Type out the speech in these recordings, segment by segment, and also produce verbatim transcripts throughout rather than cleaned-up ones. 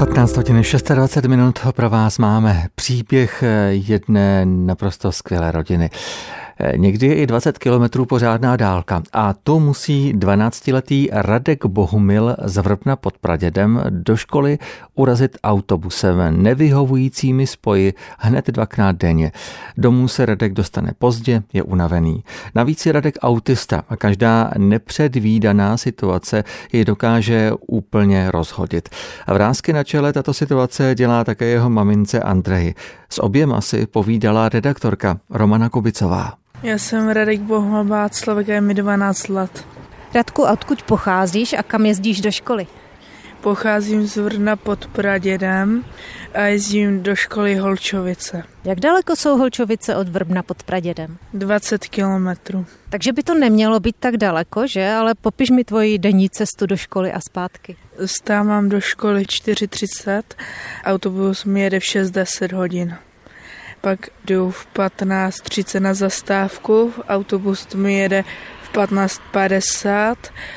patnáct hodin dvacet šest minut pro vás máme příběh jedné naprosto skvělé rodiny. Někdy je i dvacet kilometrů pořádná dálka a to musí dvanáctiletý Radek Bohumil z Vrbna pod Pradědem do školy urazit autobusem nevyhovujícími spoji hned dvakrát denně. Domů se Radek dostane pozdě, je unavený. Navíc je Radek autista a každá nepředvídaná situace jej dokáže úplně rozhodit. A vrásky na čele tato situace dělá také jeho mamince Andreji. S oběma si povídala redaktorka Romana Kubicová. Já jsem Radek Bohumil Václavek a je mi dvanáct let. Radku, odkud pocházíš a kam jezdíš do školy? Pocházím z Vrna pod Pradědem a jezdím do školy Holčovice. Jak daleko jsou Holčovice od Vrbna pod Pradědem? dvacet kilometrů. Takže by to nemělo být tak daleko, že? Ale popiš mi tvoji denní cestu do školy a zpátky. Vstávám do školy čtyři třicet, autobus mi jede v šest deset hodin. Pak jdu v patnáct třicet na zastávku, autobus mi jede v patnáct padesát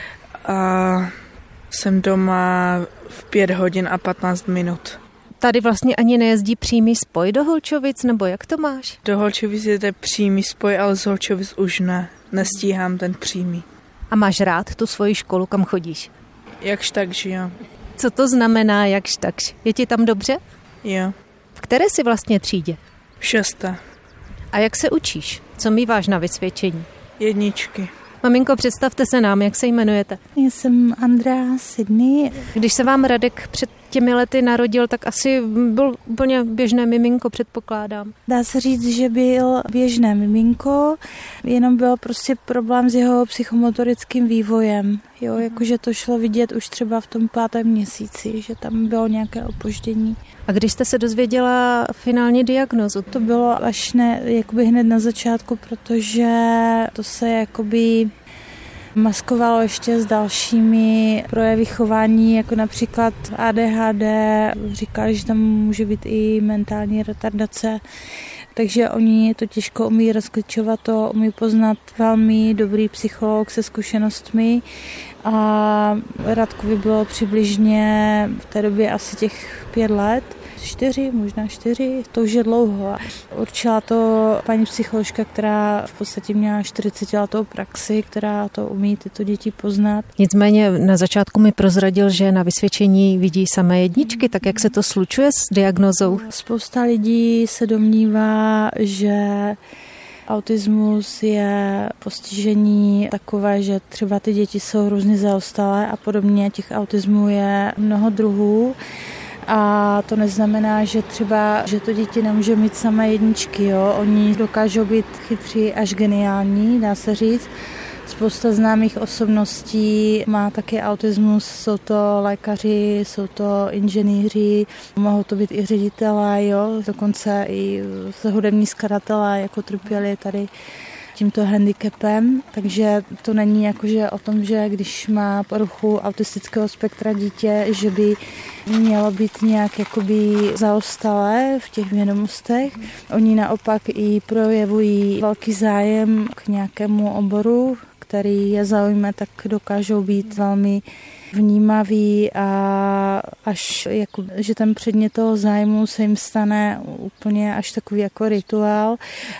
a jsem doma v pět hodin a patnáct minut. Tady vlastně ani nejezdí přímý spoj do Holčovic, nebo jak to máš? Do Holčovic jede přímý spoj, ale z Holčovic už ne. Nestíhám ten přímý. A máš rád tu svoji školu, kam chodíš? Jakž takž, jo. Co to znamená jakž takž? Je ti tam dobře? Jo. V které jsi vlastně třídě? V šesté. A jak se učíš? Co míváš na vysvědčení? Jedničky. Maminko, představte se nám, jak se jmenujete? Já jsem Andrea Sydney. Když se vám Radek před těmi lety narodil, tak asi byl úplně běžné miminko, předpokládám. Dá se říct, že byl běžné miminko, jenom byl prostě problém s jeho psychomotorickým vývojem. Jo, jakože to šlo vidět už třeba v tom pátém měsíci, že tam bylo nějaké opoždění. A když jste se dozvěděla finální diagnózu? To bylo až ne, jakoby hned na začátku, protože to se jakoby maskovalo ještě s dalšími projevy chování, jako například A D H D. Říkali, že tam může být i mentální retardace. Takže oni to těžko umí rozklíčovat, to umí poznat velmi dobrý psycholog se zkušenostmi. A Radkovi bylo přibližně v té době asi těch pět let. Čtyři, možná čtyři, to už je dlouho. Určila to paní psycholožka, která v podstatě měla čtyřicetiletou praxi, která to umí tyto děti poznat. Nicméně na začátku mi prozradil, že na vysvědčení vidí samé jedničky, tak jak se to slučuje s diagnózou? Spousta lidí se domnívá, že autismus je postižení takové, že třeba ty děti jsou hrozně zaostalé a podobně. Těch autismů je mnoho druhů. A to neznamená, že třeba, že to dítě nemůže mít samé jedničky, jo. Oni dokážou být chytří až geniální, dá se říct. Spousta známých osobností má taky autismus, jsou to lékaři, jsou to inženýři, mohou to být i ředitelé, jo. Dokonce i hudební skladatelé, jako trpěli tady tímto handicapem, takže to není jakože o tom, že když má poruchu autistického spektra dítě, že by mělo být nějak jakoby zaostalé v těch vědomostech. Oni naopak i projevují velký zájem k nějakému oboru, který je zaujme, tak dokážou být velmi vnímaví a až jako, že ten předmět toho zájmu se jim stane úplně až takový jako rituál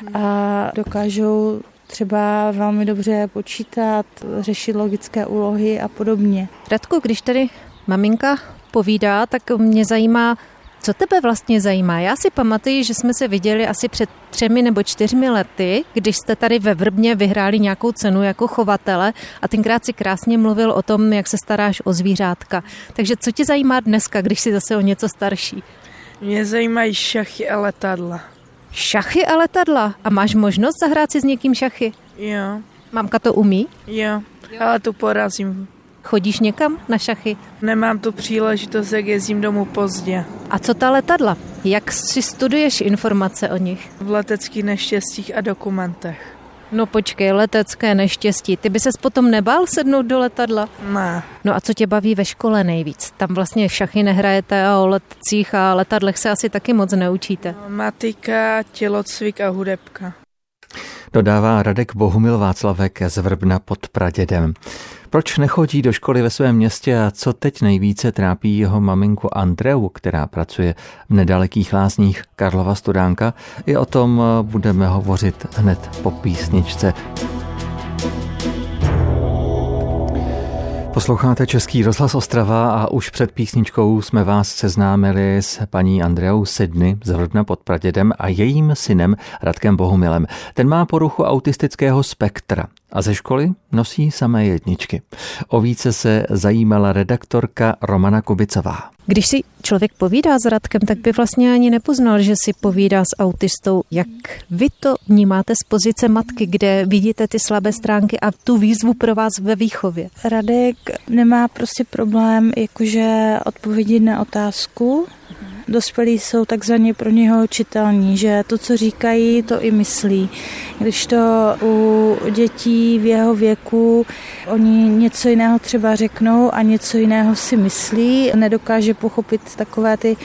a dokážou třeba velmi dobře počítat, řešit logické úlohy a podobně. Radku, když tady maminka povídá, tak mě zajímá, co tebe vlastně zajímá. Já si pamatuju, že jsme se viděli asi před třemi nebo čtyřmi lety, když jste tady ve Vrbně vyhráli nějakou cenu jako chovatele a tenkrát si krásně mluvil o tom, jak se staráš o zvířátka. Takže co tě zajímá dneska, když jsi zase o něco starší? Mě zajímají šachy a letadla. Šachy a letadla? A máš možnost zahrát si s někým šachy? Jo. Mamka to umí? Jo, ale tu porazím. Chodíš někam na šachy? Nemám tu příležitost, jak jezdím domů pozdě. A co ta letadla? Jak si studuješ informace o nich? V leteckých neštěstích a dokumentech. No počkej, letecké neštěstí. Ty by ses potom nebál sednout do letadla? Ne. No a co tě baví ve škole nejvíc? Tam vlastně šachy nehrajete a o letcích a letadlech se asi taky moc neučíte. Matika, tělocvik a hudebka. Dodává Radek Bohumil Václavek z Vrbna pod Pradědem. Proč nechodí do školy ve svém městě a co teď nejvíce trápí jeho maminku Andreu, která pracuje v nedalekých Lázních Karlova Studánka? I o tom budeme hovořit hned po písničce. Posloucháte Český rozhlas Ostrava a už před písničkou jsme vás seznámili s paní Andreou Sydney z Vrbna pod Pradědem a jejím synem Radkem Bohumilem. Ten má poruchu autistického spektra a ze školy nosí samé jedničky. O více se zajímala redaktorka Romana Kubicová. Když si člověk povídá s Radkem, tak by vlastně ani nepoznal, že si povídá s autistou. Jak vy to vnímáte z pozice matky, kde vidíte ty slabé stránky a tu výzvu pro vás ve výchově? Radek nemá prostě problém jakože odpovědět na otázku. Dospělí jsou takzvaně pro něho čitelní, že to, co říkají, to i myslí. Když to u dětí v jeho věku, oni něco jiného třeba řeknou a něco jiného si myslí, nedokáže pochopit takové ty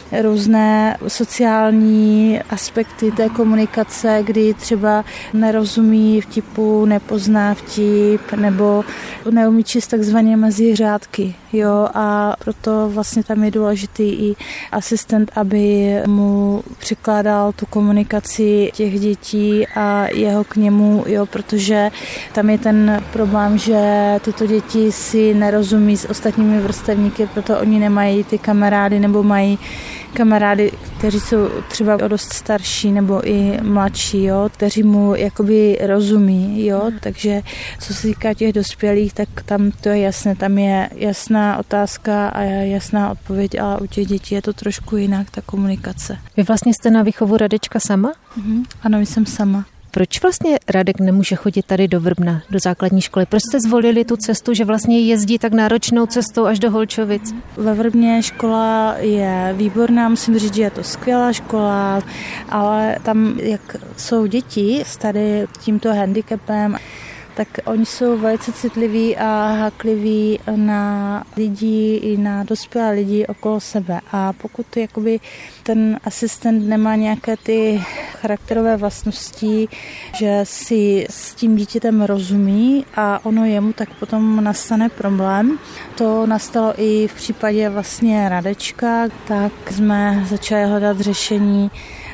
různé sociální aspekty té komunikace, kdy třeba nerozumí vtipu, nepozná vtip nebo neumí číst takzvaně mezi řádky. Jo? A proto vlastně tam je důležitý i asistent, aby mu překládal tu komunikaci těch dětí a jeho k němu, jo? Protože tam je ten problém, že tyto děti si nerozumí s ostatními vrstevníky, proto oni nemají ty kamarády nebo mají kamarády, kteří jsou třeba o dost starší nebo i mladší, jo, kteří mu jakoby rozumí, jo, takže co se týká těch dospělých, tak tam to je jasné, tam je jasná otázka a jasná odpověď, ale u těch dětí je to trošku jinak, ta komunikace. Vy vlastně jste na výchovu Radečka sama? Mhm. Ano, jsem sama. Proč vlastně Radek nemůže chodit tady do Vrbna, do základní školy? Proč jste zvolili tu cestu, že vlastně jezdí tak náročnou cestou až do Holčovic? Ve Vrbně škola je výborná, musím říct, že je to skvělá škola, ale tam, jak jsou děti s tady tímto handicapem, tak oni jsou velice citliví a hákliví na lidi i na dospělé lidi okolo sebe. A pokud jakoby ten asistent nemá nějaké ty charakterové vlastnosti, že si s tím dítětem rozumí a ono jemu, tak potom nastane problém. To nastalo i v případě vlastně Radečka, tak jsme začali hledat řešení,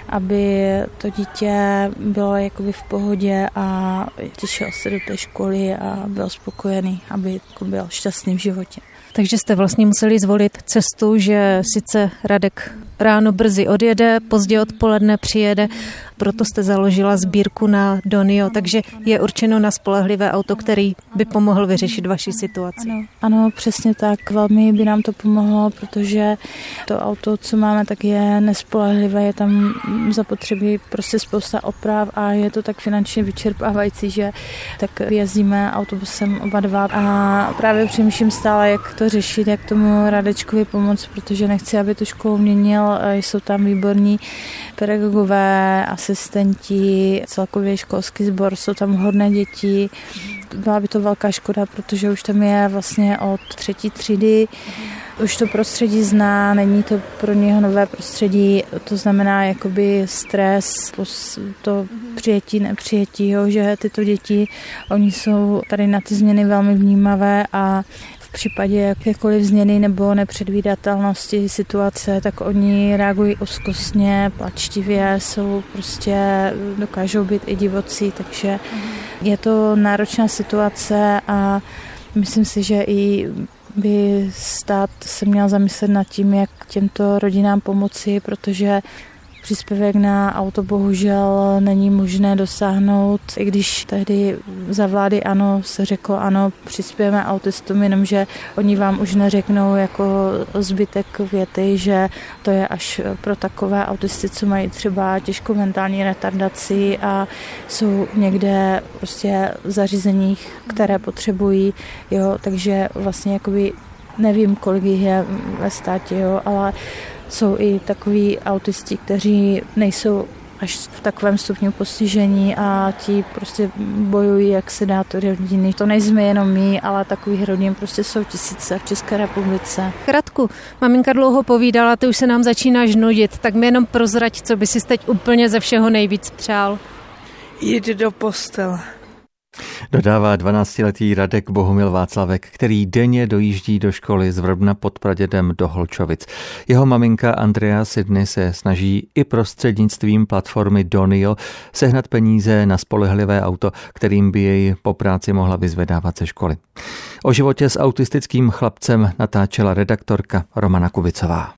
aby to dítě bylo jakoby v pohodě a těšil se do té školy a byl spokojený, aby byl šťastný v životě. Takže jste vlastně museli zvolit cestu, že sice Radek ráno brzy odjede, pozdě odpoledne přijede, proto jste založila sbírku na Donio, takže je určeno na spolehlivé auto, který by pomohl vyřešit vaši situaci. Ano, ano, přesně tak, velmi by nám to pomohlo, protože to auto, co máme, tak je nespolehlivé, je tam zapotřebí prostě spousta oprav a je to tak finančně vyčerpávající, že tak jezdíme autobusem oba dva a právě přemýšlím stále, jak to řešit, jak tomu Radečkovi pomoct, protože nechci, aby tu školu měnil, jsou tam výborní pedagogové, asistenti, celkově školský sbor, jsou tam hodné děti. Byla by to velká škoda, protože už tam je vlastně od třetí třídy. Už to prostředí zná, není to pro něho nové prostředí, to znamená jakoby stres, to přijetí, nepřijetí, jo, že tyto děti, oni jsou tady na ty změny velmi vnímavé a v případě jakékoliv změny nebo nepředvídatelnosti situace, tak oni reagují úzkostně, plačtivě, jsou prostě, dokážou být i divocí, takže je to náročná situace a myslím si, že i by stát se měl zamyslet nad tím, jak těmto rodinám pomoci, protože příspěvek na auto bohužel není možné dosáhnout, i když tehdy za vlády ANO se řeklo ano, přispějeme autistům, jenomže oni vám už neřeknou jako zbytek věty, že to je až pro takové autisty, co mají třeba těžkou mentální retardaci a jsou někde prostě v zařízeních, které potřebují, jo, takže vlastně jakoby nevím, kolik jich je ve státě, jo, ale jsou i takoví autisti, kteří nejsou až v takovém stupňu postižení a ti prostě bojují, jak se dá to rodiny. To nejsme jenom my, ale takových rodin prostě jsou tisíce v České republice. Radku, maminka dlouho povídala, ty už se nám začínáš nudit, tak mi jenom prozrať, co by si teď úplně ze všeho nejvíc přál. Jít do postele. Dodává dvanáctiletý Radek Bohumil Václavek, který denně dojíždí do školy z Vrbna pod Pradědem do Holčovic. Jeho maminka Andrea Sydney se snaží i prostřednictvím platformy Donio sehnat peníze na spolehlivé auto, kterým by jej po práci mohla vyzvedávat ze školy. O životě s autistickým chlapcem natáčela redaktorka Romana Kubicová.